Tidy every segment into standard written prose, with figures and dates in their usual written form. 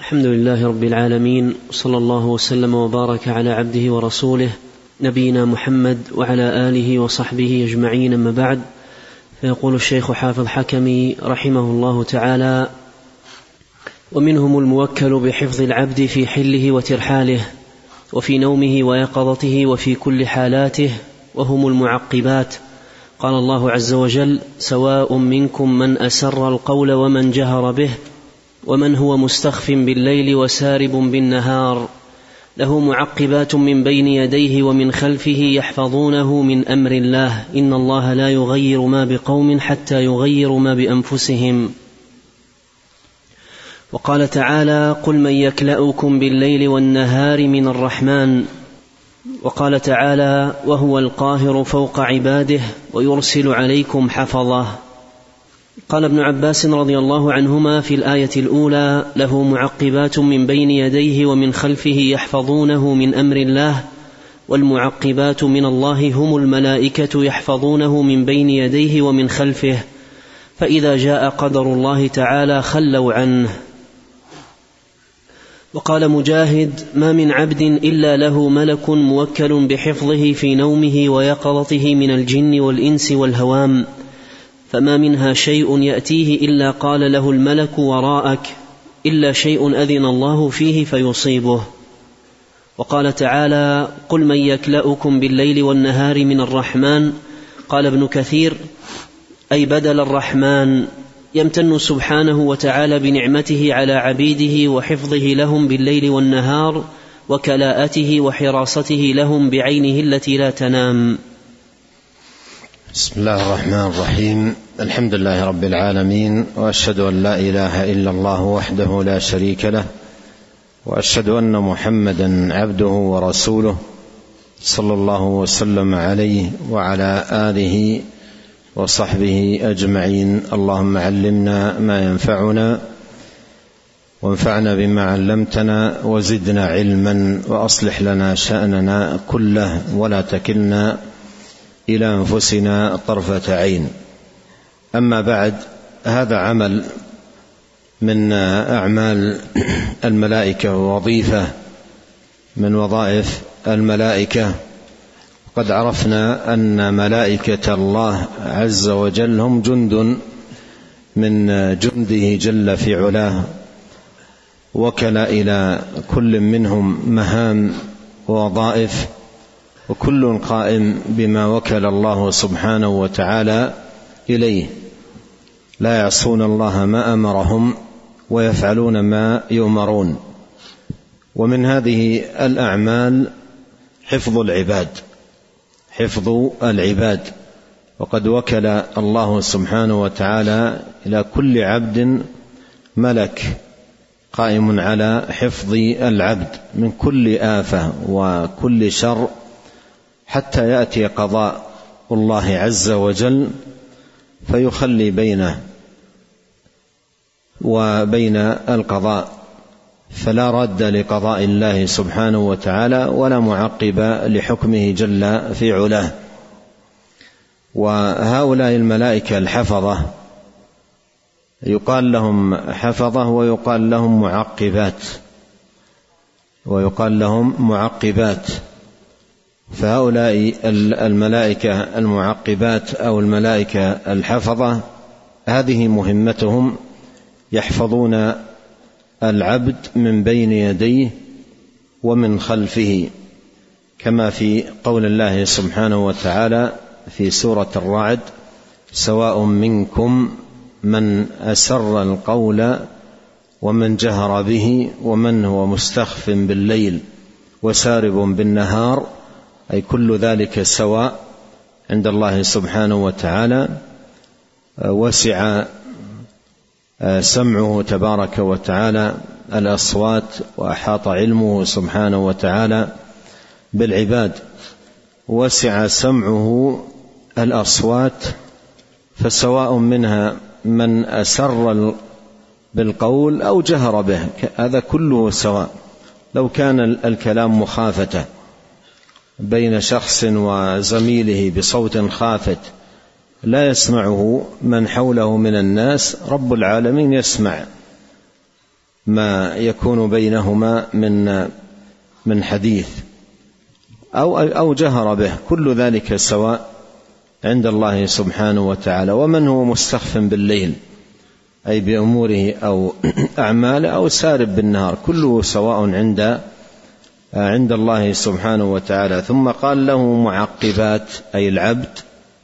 الحمد لله رب العالمين، صلى الله وسلم وبارك على عبده ورسوله نبينا محمد وعلى آله وصحبه أجمعين، أما بعد. فيقول الشيخ حافظ حكمي رحمه الله تعالى: ومنهم الموكل بحفظ العبد في حله وترحاله وفي نومه ويقظته وفي كل حالاته، وهم المعقبات. قال الله عز وجل: سواء منكم من أسر القول ومن جهر به ومن هو مستخف بالليل وسارب بالنهار، له معقبات من بين يديه ومن خلفه يحفظونه من أمر الله، إن الله لا يغير ما بقوم حتى يغيروا ما بأنفسهم. وقال تعالى: قل من يكلأكم بالليل والنهار من الرحمن. وقال تعالى: وهو القاهر فوق عباده ويرسل عليكم حفظه. قال ابن عباس رضي الله عنهما في الآية الأولى: له معقبات من بين يديه ومن خلفه يحفظونه من أمر الله، والمعقبات من الله هم الملائكة يحفظونه من بين يديه ومن خلفه، فإذا جاء قدر الله تعالى خلوا عنه. وقال مجاهد: ما من عبد إلا له ملك موكل بحفظه في نومه ويقظته من الجن والإنس والهوام، فما منها شيء يأتيه إلا قال له الملك وراءك، إلا شيء أذن الله فيه فيصيبه. وقال تعالى: قل من يكلأكم بالليل والنهار من الرحمن. قال ابن كثير: أي بدل الرحمن، يمتن سبحانه وتعالى بنعمته على عبيده وحفظه لهم بالليل والنهار وكلاءته وحراسته لهم بعينه التي لا تنام. بسم الله الرحمن الرحيم. الحمد لله رب العالمين، وأشهد أن لا إله إلا الله وحده لا شريك له، وأشهد أن محمدا عبده ورسوله، صلى الله وسلم عليه وعلى آله وصحبه أجمعين. اللهم علمنا ما ينفعنا وانفعنا بما علمتنا وزدنا علما، وأصلح لنا شأننا كله ولا تكلنا إلى أنفسنا طرفة عين. أما بعد، هذا عمل من أعمال الملائكة ووظيفة من وظائف الملائكة. قد عرفنا أن ملائكة الله عز وجل هم جند من جنده جل في علاه، وكل إلى كل منهم مهام ووظائف، وكل قائم بما وكل الله سبحانه وتعالى إليه، لا يعصون الله ما أمرهم ويفعلون ما يؤمرون. ومن هذه الأعمال حفظ العباد، وقد وكل الله سبحانه وتعالى إلى كل عبد ملك قائم على حفظ العبد من كل آفة وكل شر، حتى يأتي قضاء الله عز وجل فيخلي بينه وبين القضاء، فلا رد لقضاء الله سبحانه وتعالى ولا معقب لحكمه جل في علاه. وهؤلاء الملائكة الحفظة يقال لهم حفظة ويقال لهم معقبات. فهؤلاء الملائكة المعقبات أو الملائكة الحفظة هذه مهمتهم، يحفظون العبد من بين يديه ومن خلفه، كما في قول الله سبحانه وتعالى في سورة الرعد: سواء منكم من أسر القول ومن جهر به ومن هو مستخف بالليل وسارب بالنهار، أي كل ذلك سواء عند الله سبحانه وتعالى. وسع سمعه تبارك وتعالى الأصوات، وأحاط علمه سبحانه وتعالى بالعباد. وسع سمعه الأصوات، فسواء منها من أسر بالقول أو جهر به، هذا كله سواء. لو كان الكلام مخافة بين شخص وزميله بصوت خافت لا يسمعه من حوله من الناس، رب العالمين يسمع ما يكون بينهما من حديث أو جهر به، كل ذلك سواء عند الله سبحانه وتعالى. ومن هو مستخف بالليل أي بأموره أو أعماله أو سارب بالنهار، كله سواء عند الله سبحانه وتعالى. ثم قال له معقبات أي العبد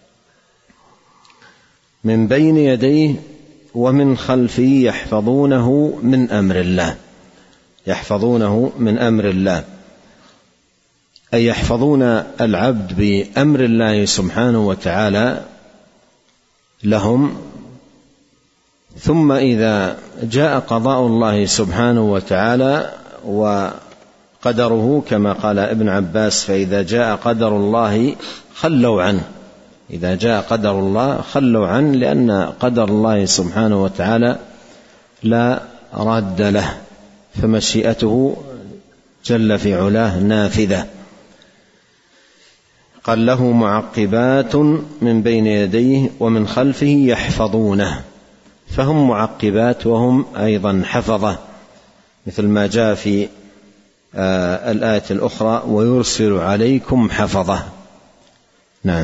من بين يديه ومن خلفه يحفظونه من أمر الله، يحفظونه من أمر الله أي يحفظون العبد بأمر الله سبحانه وتعالى لهم. ثم إذا جاء قضاء الله سبحانه وتعالى وقدره كما قال ابن عباس: فإذا جاء قدر الله خلوا عنه، إذا جاء قدر الله خلوا عنه، لأن قدر الله سبحانه وتعالى لا راد له، فمشيئته جل في علاه نافذة. قال له معقبات من بين يديه ومن خلفه يحفظونه، فهم معقبات وهم أيضا حفظة، مثل ما جاء في الآية الأخرى: ويرسل عليكم حفظة. نعم.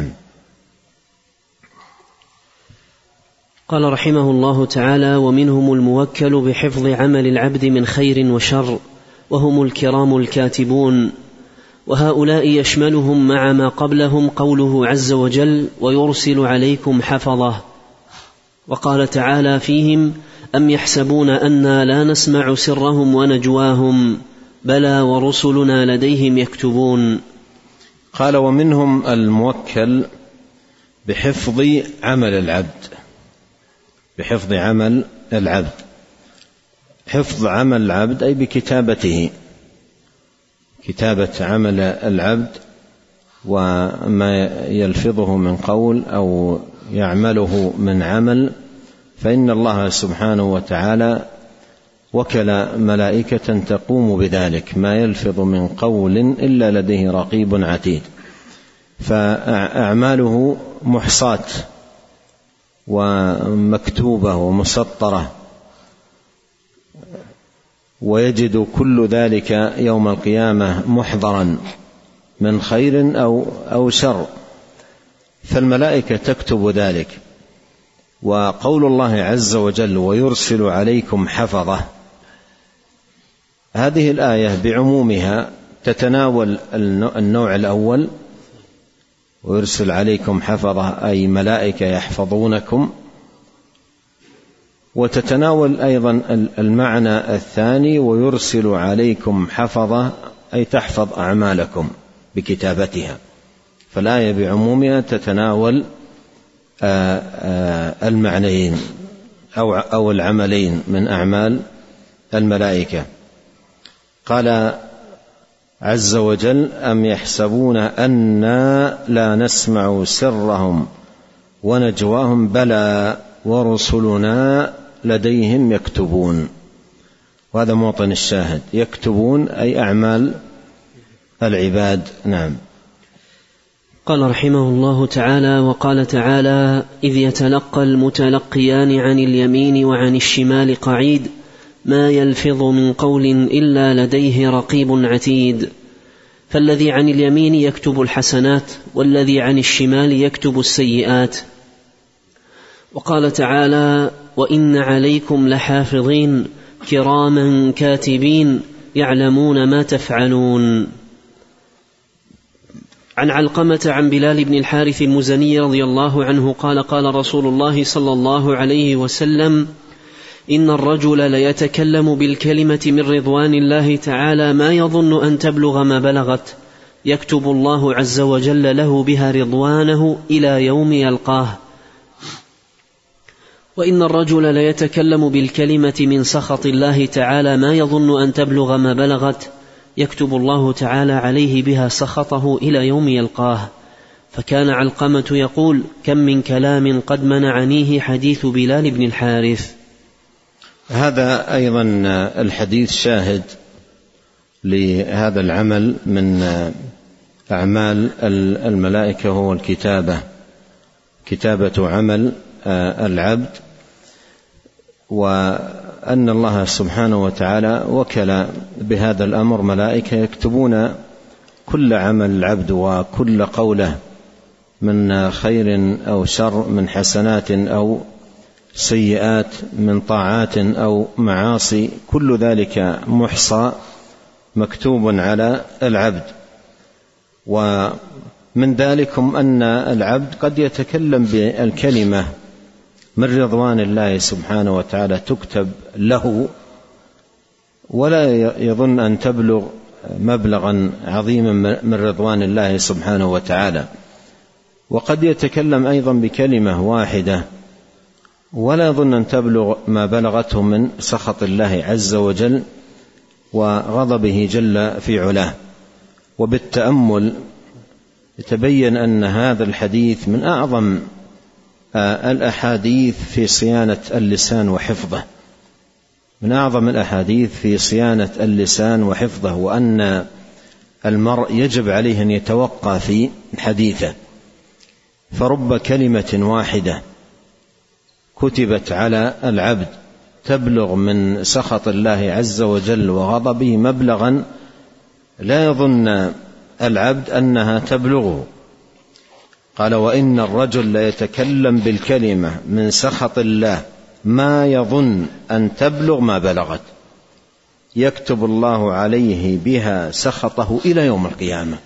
قال رحمه الله تعالى: ومنهم الموكل بحفظ عمل العبد من خير وشر، وهم الكرام الكاتبون، وهؤلاء يشملهم مع ما قبلهم قوله عز وجل: ويرسل عليكم حفظة. وقال تعالى فيهم: أم يحسبون أنا لا نسمع سرهم ونجواهم بلى ورسلنا لديهم يكتبون. قال: ومنهم الموكل بحفظ عمل العبد، بحفظ عمل العبد. حفظ عمل العبد أي بكتابته، كتابة عمل العبد وما يلفظه من قول أو يعمله من عمل، فإن الله سبحانه وتعالى وكل ملائكة تقوم بذلك، ما يلفظ من قول إلا لديه رقيب عتيد، فأعماله محصاة ومكتوبة ومسطرة، ويجد كل ذلك يوم القيامة محضرا من خير أو شر، فالملائكة تكتب ذلك. وقول الله عز وجل: ويرسل عليكم حفظة، هذه الآية بعمومها تتناول النوع الأول: ويرسل عليكم حفظة أي ملائكة يحفظونكم، وتتناول أيضا المعنى الثاني: ويرسل عليكم حفظة أي تحفظ أعمالكم بكتابتها. فالآية بعمومها تتناول المعنيين أو العملين من أعمال الملائكة. قال عز وجل: أم يحسبون أنا لا نسمع سرهم ونجواهم بلى ورسلنا لديهم يكتبون. وهذا موطن الشاهد، يكتبون أي أعمال العباد. نعم. قال رحمه الله تعالى: وقال تعالى: إذ يتلقى المتلقيان عن اليمين وعن الشمال قعيد ما يلفظ من قول إلا لديه رقيب عتيد. فالذي عن اليمين يكتب الحسنات، والذي عن الشمال يكتب السيئات. وقال تعالى: وإن عليكم لحافظين كراما كاتبين يعلمون ما تفعلون. عن علقمة عن بلال بن الحارث المزني رضي الله عنه قال: قال رسول الله صلى الله عليه وسلم: إن الرجل ليتكلم بالكلمة من رضوان الله تعالى ما يظن أن تبلغ ما بلغت، يكتب الله عز وجل له بها رضوانه إلى يوم يلقاه. وإن الرجل ليتكلم بالكلمة من سخط الله تعالى ما يظن أن تبلغ ما بلغت، يكتب الله تعالى عليه بها سخطه إلى يوم يلقاه. فكان علقمة يقول: كم من كلام قد منعنيه حديث بلال بن الحارث. هذا أيضا الحديث شاهد لهذا العمل من أعمال الملائكة، هو الكتابة، كتابة عمل العبد. أن الله سبحانه وتعالى وكل بهذا الأمر ملائكة يكتبون كل عمل العبد وكل قوله من خير أو شر، من حسنات أو سيئات، من طاعات أو معاصي، كل ذلك محصى مكتوب على العبد. ومن ذلكم أن العبد قد يتكلم بالكلمة من رضوان الله سبحانه وتعالى تكتب له، ولا يظن أن تبلغ مبلغا عظيما من رضوان الله سبحانه وتعالى. وقد يتكلم أيضا بكلمة واحدة ولا يظن أن تبلغ ما بلغته من سخط الله عز وجل وغضبه جل في علاه. وبالتأمل يتبين أن هذا الحديث من أعظم الأحاديث في صيانة اللسان وحفظه، من أعظم الأحاديث في صيانة اللسان وحفظه، وأن المرء يجب عليه أن يتوقى في حديثه. فرب كلمة واحدة كتبت على العبد تبلغ من سخط الله عز وجل وغضبه مبلغا لا يظن العبد أنها تبلغه. قال: وإن الرجل ليتكلم بالكلمة من سخط الله ما يظن أن تبلغ ما بلغت، يكتب الله عليه بها سخطه إلى يوم القيامة.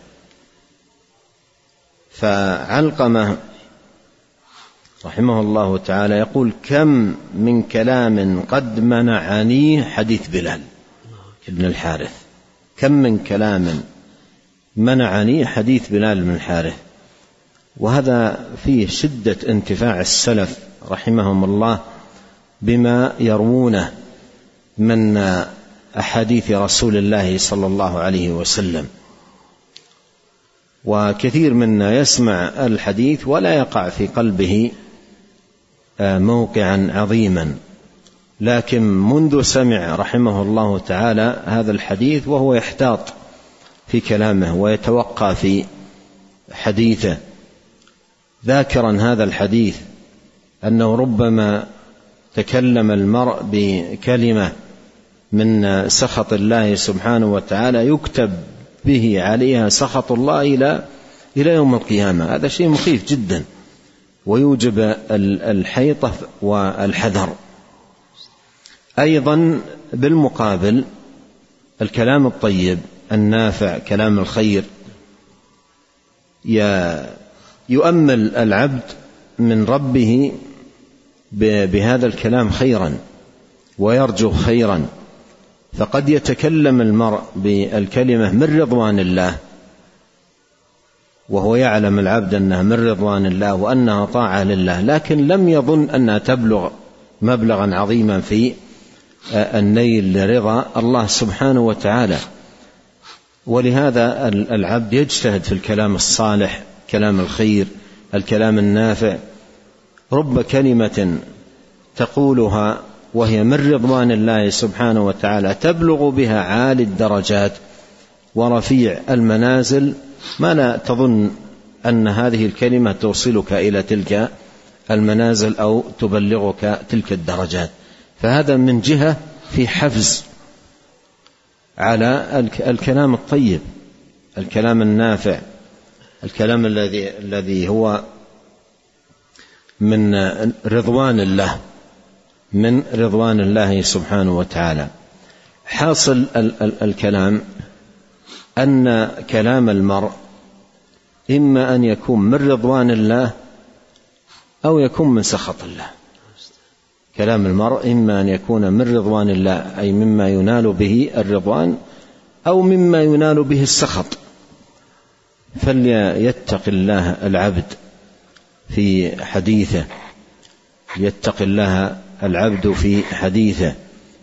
فعلقمة رحمه الله تعالى يقول: كم من كلام قد منعني حديث بلال بن الحارث، كم من كلام منعني حديث بلال بن الحارث. وهذا فيه شدة انتفاع السلف رحمهم الله بما يروونه من أحاديث رسول الله صلى الله عليه وسلم. وكثير منا يسمع الحديث ولا يقع في قلبه موقعا عظيما، لكن منذ سمع رحمه الله تعالى هذا الحديث وهو يحتاط في كلامه ويتوقى في حديثه، ذاكرا هذا الحديث أنه ربما تكلم المرء بكلمة من سخط الله سبحانه وتعالى يكتب به عليها سخط الله إلى يوم القيامة. هذا شيء مخيف جدا ويوجب الحيطة والحذر. أيضا بالمقابل الكلام الطيب النافع، كلام الخير، يؤمل العبد من ربه بهذا الكلام خيرا ويرجو خيرا. فقد يتكلم المرء بالكلمة من رضوان الله وهو يعلم العبد أنها من رضوان الله وأنها طاعة لله، لكن لم يظن أنها تبلغ مبلغا عظيما في النيل لرضا الله سبحانه وتعالى. ولهذا العبد يجتهد في الكلام الصالح، كلام الخير، الكلام النافع. رب كلمة تقولها وهي من رضوان الله سبحانه وتعالى تبلغ بها عالي الدرجات ورفيع المنازل، ما لا تظن أن هذه الكلمة توصلك إلى تلك المنازل أو تبلغك تلك الدرجات. فهذا من جهة في حفز على الكلام الطيب، الكلام النافع، الكلام الذي هو من رضوان الله، من رضوان الله سبحانه وتعالى. حاصل الكلام أن كلام المرء إما أن يكون من رضوان الله أو يكون من سخط الله. كلام المرء إما أن يكون من رضوان الله أي مما ينال به الرضوان أو مما ينال به السخط. فليتق الله العبد في حديثه، يتق الله العبد في حديثه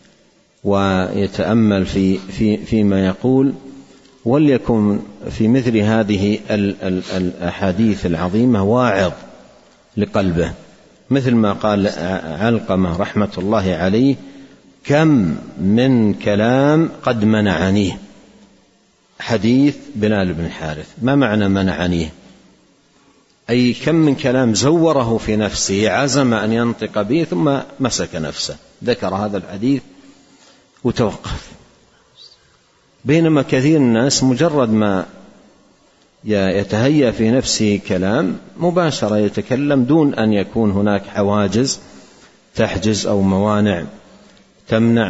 ويتأمل فيما يقول، وليكن في مثل هذه الأحاديث العظيمة واعظ لقلبه، مثل ما قال علقمة رحمة الله عليه: كم من كلام قد منعنيه. حديث بلال بن الحارث، ما معنى منعنيه؟ أي كم من كلام زوره في نفسه، عزم أن ينطق به ثم مسك نفسه، ذكر هذا الحديث وتوقف. بينما كثير من الناس مجرد ما يتهيأ في نفسه كلام مباشرة يتكلم دون أن يكون هناك حواجز تحجز أو موانع تمنع،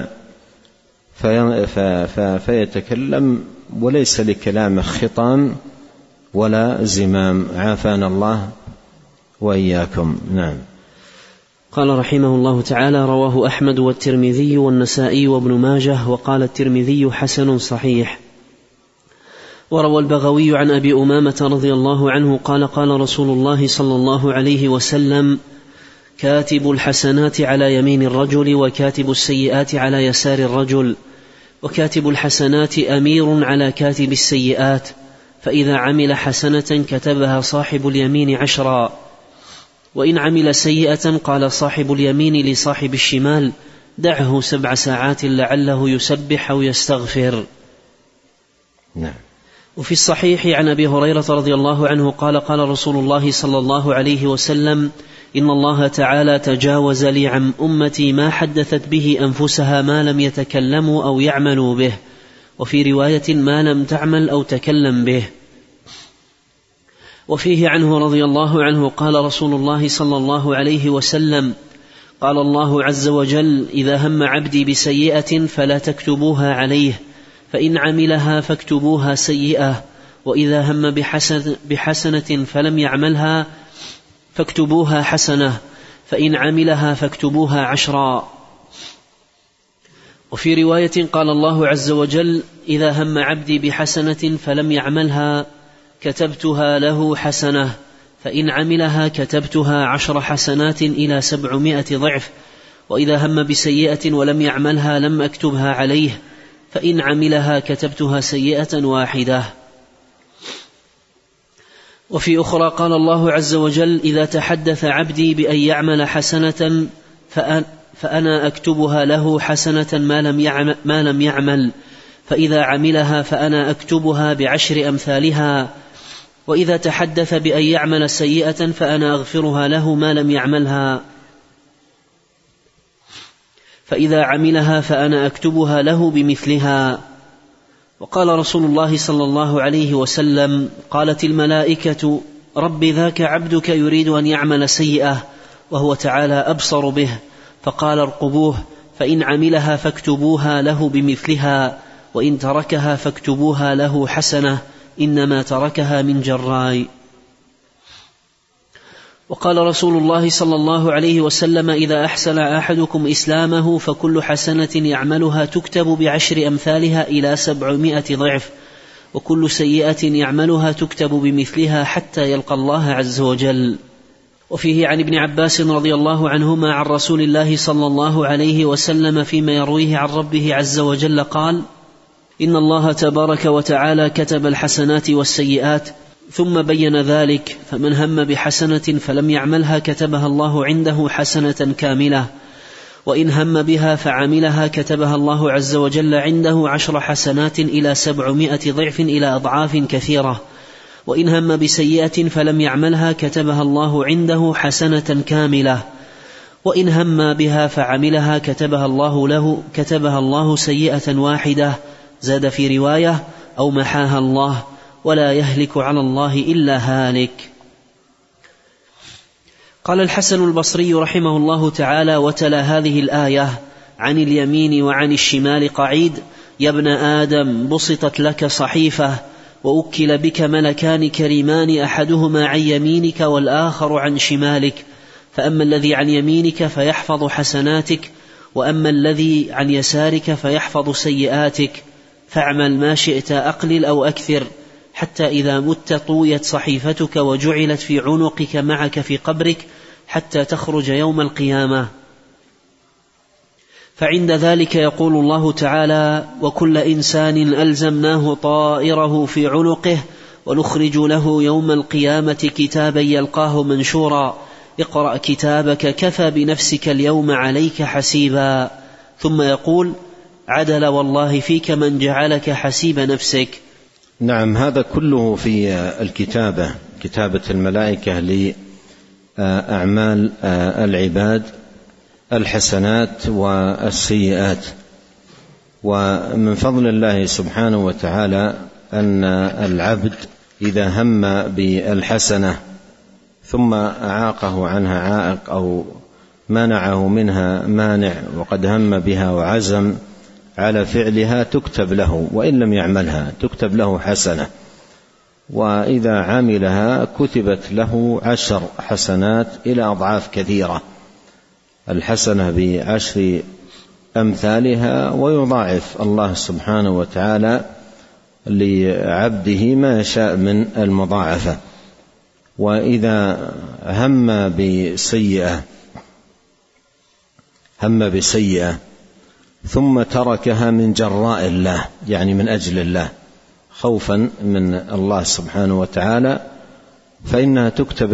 فيتكلم وليس لكلامه خطام ولا زمام، عافانا الله وإياكم. نعم. قال رحمه الله تعالى: رواه أحمد والترمذي والنسائي وابن ماجه، وقال الترمذي حسن صحيح. وروى البغوي عن أبي أمامة رضي الله عنه قال: قال رسول الله صلى الله عليه وسلم: كاتب الحسنات على يمين الرجل، وكاتب السيئات على يسار الرجل، وكاتب الحسنات أمير على كاتب السيئات، فإذا عمل حسنة كتبها صاحب اليمين 10، وإن عمل سيئة قال صاحب اليمين لصاحب الشمال: دعه 7 ساعات لعله يسبح أو يستغفر. نعم. وفي الصحيح عن أبي هريرة رضي الله عنه قال: قال رسول الله صلى الله عليه وسلم: إن الله تعالى تجاوز لي عن أمتي ما حدثت به أنفسها ما لم يتكلموا أو يعملوا به، وفي رواية ما لم تعمل أو تكلم به. وفيه عنه رضي الله عنه قال رسول الله صلى الله عليه وسلم: قال الله عز وجل: إذا هم عبدي بسيئة فلا تكتبوها عليه، فإن عملها فاكتبوها سيئة، وإذا هم بحسنة فلم يعملها فاكتبوها حسنة، فإن عملها فاكتبوها 10. وفي رواية قال الله عز وجل: إذا هم عبدي بحسنة فلم يعملها كتبتها له حسنة، فإن عملها كتبتها 10 حسنات إلى 700 ضعف، وإذا هم بسيئة ولم يعملها لم أكتبها عليه، فإن عملها كتبتها سيئة واحدة. وفي أخرى قال الله عز وجل: إذا تحدث عبدي بأن يعمل حسنة فأنا أكتبها له حسنة ما لم يعمل، فإذا عملها فأنا أكتبها ب10 أمثالها، وإذا تحدث بأن يعمل سيئة فأنا أغفرها له ما لم يعملها، فإذا عملها فأنا أكتبها له بمثلها. وقال رسول الله صلى الله عليه وسلم: قالت الملائكة: رب ذاك عبدك يريد أن يعمل سيئة وهو تعالى أبصر به، فقال: ارقبوه، فإن عملها فاكتبوها له بمثلها، وإن تركها فاكتبوها له حسنة، إنما تركها من جراي. وقال رسول الله صلى الله عليه وسلم: إذا أحسن أحدكم إسلامه فكل حسنة يعملها تكتب ب10 أمثالها إلى 700 ضعف، وكل سيئة يعملها تكتب بمثلها حتى يلقى الله عز وجل. وفيه عن ابن عباس رضي الله عنهما عن رسول الله صلى الله عليه وسلم فيما يرويه عن ربه عز وجل قال: إن الله تبارك وتعالى كتب الحسنات والسيئات، ثم بين ذلك: فمن هم بحسنة فلم يعملها كتبها الله عنده حسنة كاملة، وإن هم بها فعملها كتبها الله عز وجل عنده 10 حسنات إلى 700 ضعف إلى أضعاف كثيرة، وإن هم بسيئة فلم يعملها كتبها الله عنده حسنة كاملة، وإن هم بها فعملها كتبها الله سيئة واحدة. زاد في رواية: أو محاها الله، ولا يهلك على الله إلا هالك. قال الحسن البصري رحمه الله تعالى وتلا هذه الآية: عن اليمين وعن الشمال قعيد، يا ابن آدم بسطت لك صحيفة، وأكل بك ملكان كريمان، أحدهما عن يمينك والآخر عن شمالك، فأما الذي عن يمينك فيحفظ حسناتك، وأما الذي عن يسارك فيحفظ سيئاتك، فاعمل ما شئت أقلل أو أكثر، حتى إذا مت طويت صحيفتك وجعلت في عنقك معك في قبرك حتى تخرج يوم القيامة. فعند ذلك يقول الله تعالى: وكل إنسان ألزمناه طائره في عنقه، ونخرج له يوم القيامة كتابا يلقاه منشورا، اقرأ كتابك كفى بنفسك اليوم عليك حسيبا. ثم يقول: عدل والله فيك من جعلك حسيب نفسك. نعم، هذا كله في الكتابة كتابة الملائكة لأعمال العباد الحسنات والسيئات. ومن فضل الله سبحانه وتعالى أن العبد إذا هم بالحسنة ثم أعاقه عنها عائق أو منعه منها مانع وقد هم بها وعزم على فعلها تكتب له، وإن لم يعملها تكتب له حسنة، وإذا عملها كتبت له 10 حسنات إلى أضعاف كثيرة، الحسنة ب10 أمثالها، ويضاعف الله سبحانه وتعالى لعبده ما يشاء من المضاعفة. وإذا هم بسيئة ثم تركها من جراء الله، يعني من أجل الله خوفا من الله سبحانه وتعالى، فإنها تكتب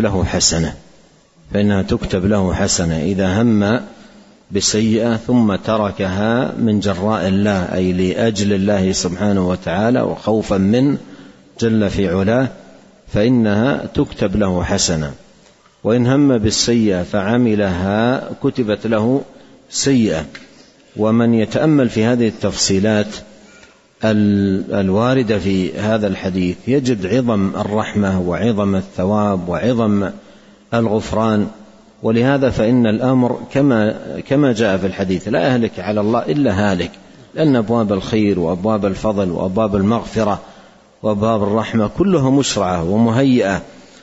له حسنة إذا هم بسيئة ثم تركها من جراء الله، أي لأجل الله سبحانه وتعالى وخوفا من جل في علاه، فإنها تكتب له حسنة. وإن هم بالسيئة فعملها كتبت له سيئة. ومن يتأمل في هذه التفصيلات الواردة في هذا الحديث يجد عظم الرحمة وعظم الثواب وعظم الغفران. ولهذا فإن الأمر كما جاء في الحديث: لا يهلك على الله إلا هالك، لأن أبواب الخير وأبواب الفضل وأبواب المغفرة وأبواب الرحمة كلها مشرعة ومهيئة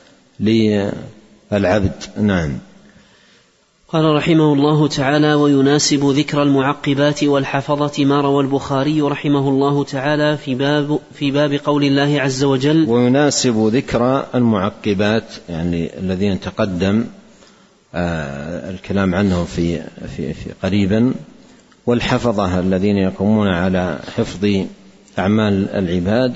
للعبد. نعم. قال رحمه الله تعالى: ويناسب ذكر المعقبات والحفظة ما روى البخاري رحمه الله تعالى في باب قول الله عز وجل. ويناسب ذكر المعقبات، يعني الذين تقدم الكلام عنه في قريبا، والحفظة الذين يقومون على حفظ أعمال العباد،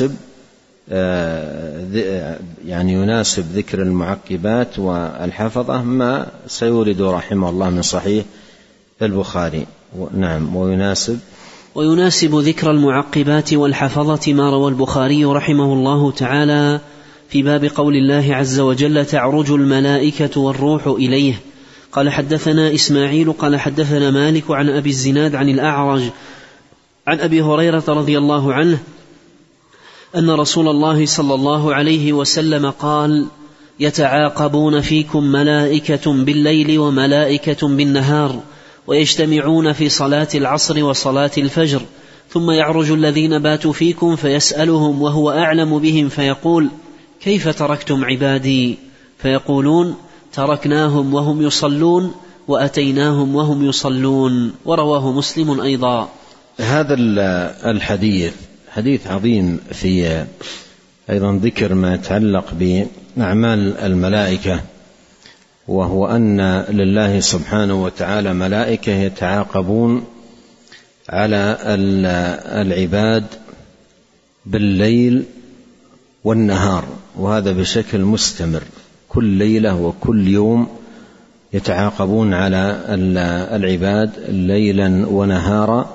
يناسب ذكر المعقبات والحفظة ما سيورد رحمه الله من صحيح البخاري. نعم. ويناسب ذكر المعقبات والحفظة ما روى البخاري رحمه الله تعالى في باب قول الله عز وجل: تعرج الملائكة والروح إليه. قال: حدثنا إسماعيل قال حدثنا مالك عن أبي الزناد عن الأعرج عن أبي هريرة رضي الله عنه أن رسول الله صلى الله عليه وسلم قال: يتعاقبون فيكم ملائكة بالليل وملائكة بالنهار، ويجتمعون في صلاة العصر وصلاة الفجر، ثم يعرج الذين باتوا فيكم فيسألهم وهو أعلم بهم فيقول: كيف تركتم عبادي؟ فيقولون: تركناهم وهم يصلون وأتيناهم وهم يصلون. ورواه مسلم أيضا. هذا الحديث حديث عظيم في أيضا ذكر ما يتعلق بأعمال الملائكة، وهو أن لله سبحانه وتعالى ملائكة يتعاقبون على العباد بالليل والنهار، وهذا بشكل مستمر، كل ليلة وكل يوم يتعاقبون على العباد ليلا ونهارا،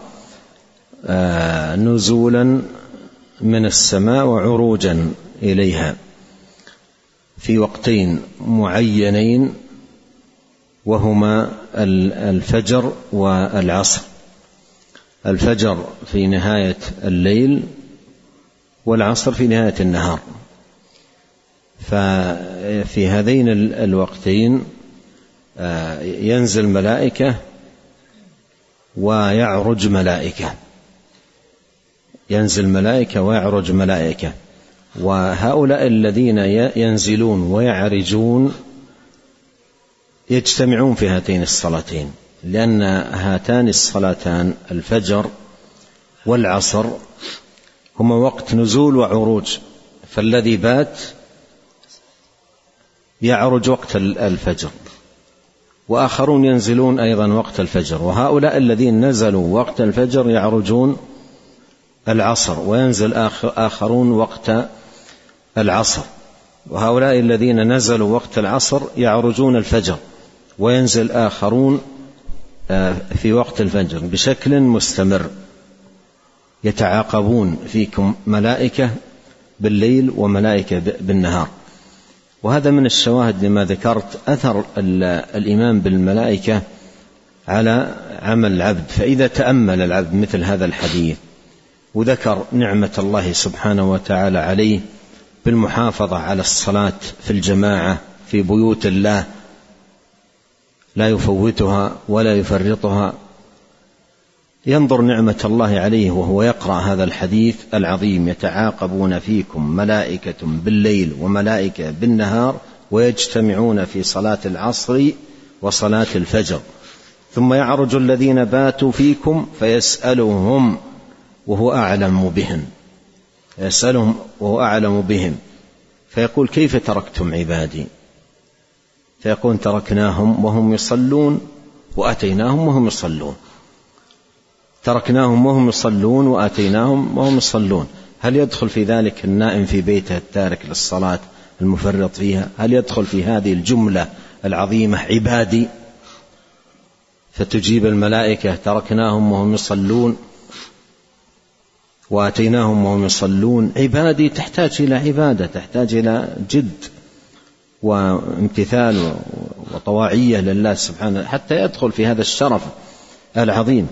نزولا من السماء وعروجا إليها في وقتين معينين، وهما الفجر والعصر. الفجر في نهاية الليل والعصر في نهاية النهار. ففي هذين الوقتين ينزل ملائكة ويعرج ملائكة، ينزل ملائكة ويعرج ملائكة. وهؤلاء الذين ينزلون ويعرجون يجتمعون في هاتين الصلاتين، لأن هاتان الصلاتان الفجر والعصر هما وقت نزول وعروج، فالذي بات يعرج وقت الفجر، وآخرون ينزلون أيضا وقت الفجر، وهؤلاء الذين نزلوا وقت الفجر يعرجون العصر، وينزل آخرون وقت العصر، وهؤلاء الذين نزلوا وقت العصر يعرجون الفجر، وينزل آخرون في وقت الفجر بشكل مستمر. يتعاقبون فيكم ملائكة بالليل وملائكة بالنهار. وهذا من الشواهد لما ذكرت أثر الإيمان بالملائكة على عمل العبد. فإذا تأمل العبد مثل هذا الحديث وذكر نعمة الله سبحانه وتعالى عليه بالمحافظة على الصلاة في الجماعة في بيوت الله لا يفوتها ولا يفرطها، ينظر نعمة الله عليه وهو يقرأ هذا الحديث العظيم: يتعاقبون فيكم ملائكة بالليل وملائكة بالنهار ويجتمعون في صلاة العصر وصلاة الفجر، ثم يعرج الذين باتوا فيكم فيسألهم وهو أعلم بهم، يسألهم وهو أعلم بهم، فيقول: كيف تركتم عبادي؟ فيقول: تركناهم وهم يصلون وأتيناهم وهم يصلون. تركناهم وهم يصلون وآتيناهم وهم يصلون. هل يدخل في ذلك النائم في بيته التارك للصلاة المفرط فيها؟ هل يدخل في هذه الجملة العظيمة عبادي؟ فتجيب الملائكة: تركناهم وهم يصلون وآتيناهم وهم يصلون. عبادي تحتاج إلى عبادة، تحتاج إلى جد وامتثال وطواعية لله سبحانه حتى يدخل في هذا الشرف العظيم.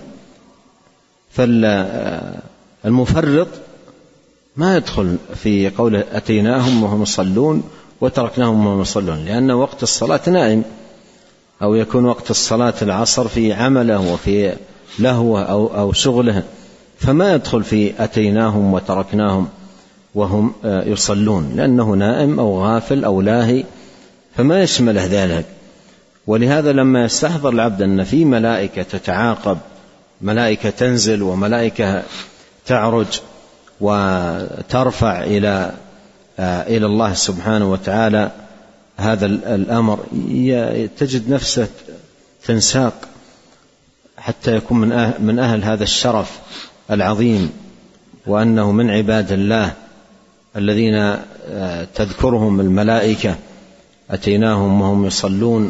فالمفرط ما يدخل في قوله أتيناهم وهم يصلون وتركناهم وهم يصلون، لأن وقت الصلاة نائم، أو يكون وقت الصلاة العصر في عمله وفي لهوه أو شغله، فما يدخل في أتيناهم وتركناهم وهم يصلون، لأنه نائم أو غافل أو لاهي، فما يشمله ذلك. ولهذا لما يستحضر العبد أن في ملائكة تتعاقب، ملائكة تنزل وملائكة تعرج وترفع إلى الله سبحانه وتعالى هذا الأمر، تجد نفسه تنساق حتى يكون من أهل هذا الشرف العظيم، وأنه من عباد الله الذين تذكرهم الملائكة: أتيناهم وهم يصلون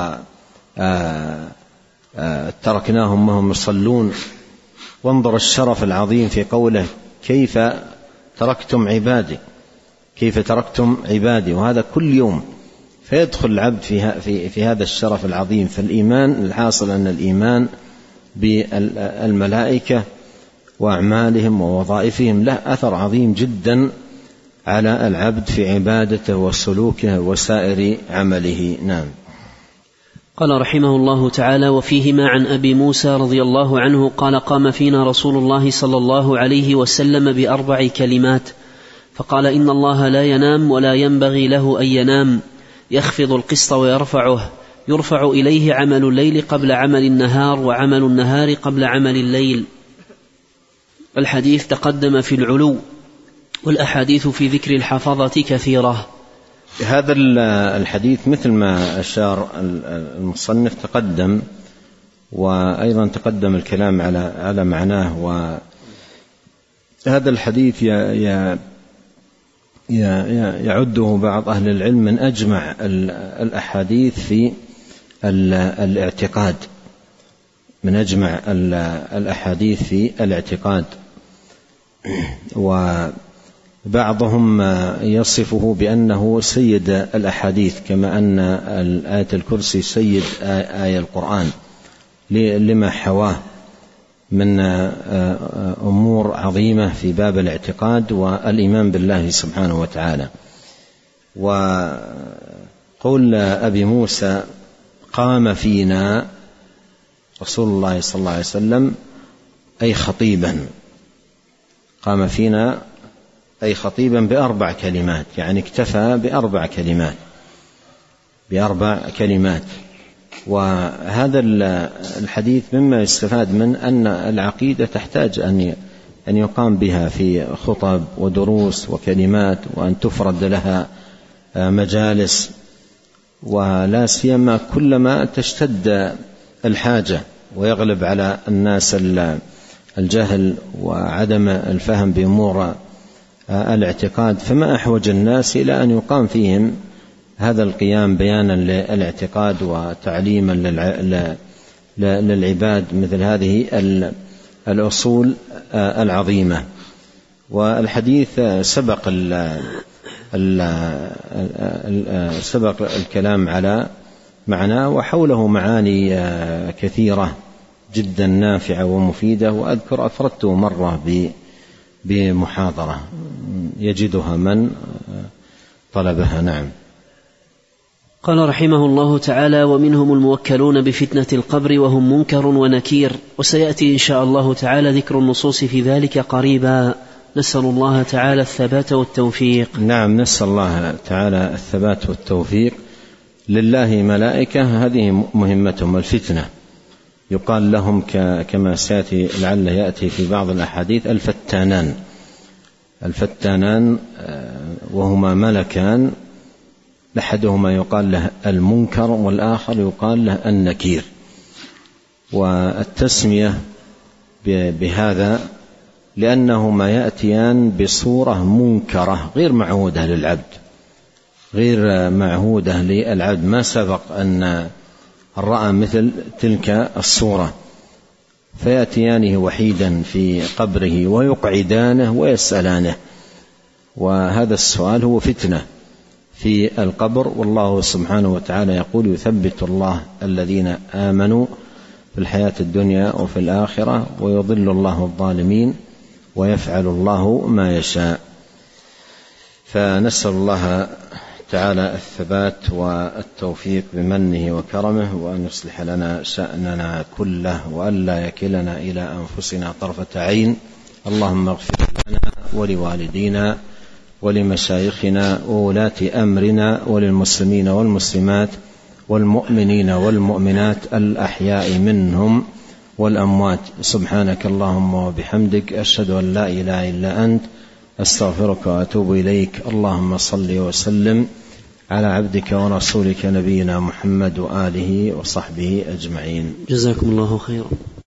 وتركناهم وهم يصلون. وانظر الشرف العظيم في قوله: كيف تركتم عبادي، كيف تركتم عبادي، وهذا كل يوم. فيدخل العبد في هذا الشرف العظيم. فالإيمان الحاصل أن الإيمان بالملائكة وأعمالهم ووظائفهم له أثر عظيم جدا على العبد في عبادته وسلوكه وسائر عمله. نعم. قال رحمه الله تعالى: وفيهما عن أبي موسى رضي الله عنه قال: قام فينا رسول الله صلى الله عليه وسلم ب4 كلمات، فقال: إن الله لا ينام ولا ينبغي له أن ينام، يخفض القسط ويرفعه، يرفع إليه عمل الليل قبل عمل النهار، وعمل النهار قبل عمل الليل. الحديث تقدم في العلو، والأحاديث في ذكر الحفظة كثيرة. هذا الحديث مثل ما أشار المصنف تقدم، وأيضا تقدم الكلام على معناه. وهذا الحديث يعده بعض أهل العلم من أجمع الأحاديث في الاعتقاد، من أجمع الأحاديث في الاعتقاد. وبعضهم يصفه بأنه سيد الأحاديث، كما أن الآية الكرسي سيد آية القرآن لما حواه من أمور عظيمة في باب الاعتقاد والإيمان بالله سبحانه وتعالى. وقول أبي موسى: قام فينا رسول الله صلى الله عليه وسلم، أي خطيبا، قام فينا أي خطيبا ب4 كلمات، يعني اكتفى ب4 كلمات. وهذا الحديث مما يستفاد من أن العقيدة تحتاج أن يقام بها في خطب ودروس وكلمات، وأن تفرد لها مجالس، ولا سيما كلما تشتد الحاجة ويغلب على الناس الجهل وعدم الفهم بأمور الاعتقاد، فما أحوج الناس إلى أن يقام فيهم هذا القيام بيانا للاعتقاد وتعليما للعباد مثل هذه الأصول العظيمة. والحديث سبق سبق الكلام على معناه، وحوله معاني كثيرة جدا نافعة ومفيدة، وأذكر أفردته مرة بمحاضرة يجدها من طلبها. نعم. قال رحمه الله تعالى: ومنهم الموكلون بفتنة القبر وهم منكر ونكير، وسيأتي إن شاء الله تعالى ذكر النصوص في ذلك قريبا. نسأل الله تعالى الثبات والتوفيق. نعم، نسأل الله تعالى الثبات والتوفيق. لله ملائكة هذه مهمتهم الفتنة، يقال لهم كما سيأتي لعل يأتي في بعض الأحاديث الفتانان، وهما ملكان، أحدهما يقال له المنكر والآخر يقال له النكير. والتسمية بهذا لأنهما يأتيان بصورة منكرة غير معهودة للعبد، ما سبق أن رأى مثل تلك الصورة، فيأتيانه وحيدا في قبره ويقعدانه ويسألانه، وهذا السؤال هو فتنة في القبر. والله سبحانه وتعالى يقول: يثبت الله الذين آمنوا في الحياة الدنيا وفي الآخرة ويضل الله الظالمين ويفعل الله ما يشاء. فنسأل الله تعالى الثبات والتوفيق بمنه وكرمه، وأن يصلح لنا شأننا كله، وأن لا يكلنا إلى أنفسنا طرفة عين. اللهم اغفر لنا ولوالدينا ولمشايخنا وولاة أمرنا وللمسلمين والمسلمات والمؤمنين والمؤمنات الأحياء منهم والأموات. سبحانك اللهم وبحمدك، أشهد أن لا إله إلا أنت، أستغفرك وأتوب إليك. اللهم صل وسلم على عبدك ورسولك نبينا محمد وآله وصحبه أجمعين. جزاكم الله خيرا.